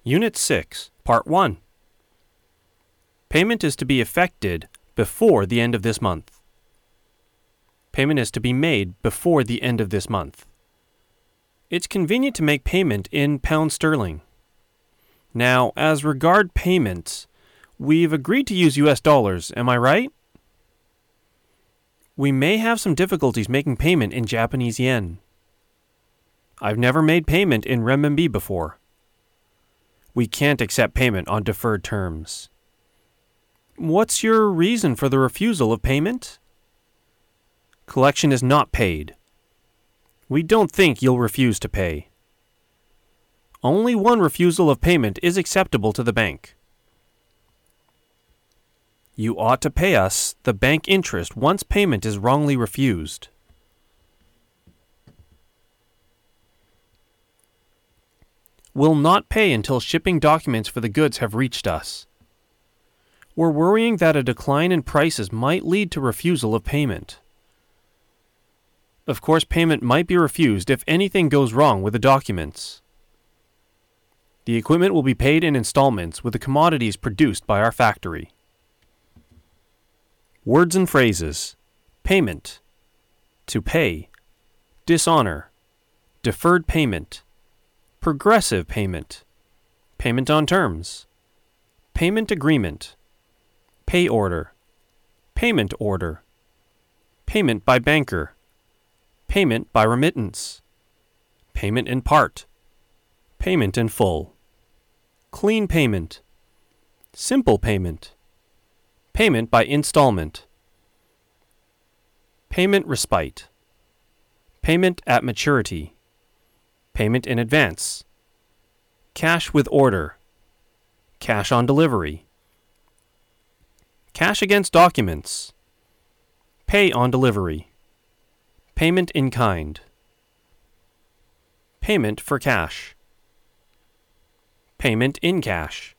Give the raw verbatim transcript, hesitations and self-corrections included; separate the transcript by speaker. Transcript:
Speaker 1: Unit six, Part one. Payment is to be effected before the end of this month. Payment is to be made before the end of this month. It's convenient to make payment in pound sterling. Now, as regard payments, we've agreed to use U S dollars, am I right? We may have some difficulties making payment in Japanese yen. I've never made payment in renminbi before. We can't accept payment on deferred terms. What's your reason for the refusal of payment? Collection is not paid. We don't think you'll refuse to pay. Only one refusal of payment is acceptable to the bank. You ought to pay us the bank interest once payment is wrongly refused. Will not pay until shipping documents for the goods have reached us. We're worrying that a decline in prices might lead to refusal of payment. Of course, payment might be refused if anything goes wrong with the documents. The equipment will be paid in installments with the commodities produced by our factory. Words and phrases: payment, to pay, dishonor, deferred payment, progressive payment, payment on terms, payment agreement, pay order, payment order, payment by banker, payment by remittance, payment in part, payment in full, clean payment, simple payment, payment by installment, payment respite, payment at maturity, payment in advance, cash with order, cash on delivery, cash against documents, pay on delivery, payment in kind, payment for cash, payment in cash,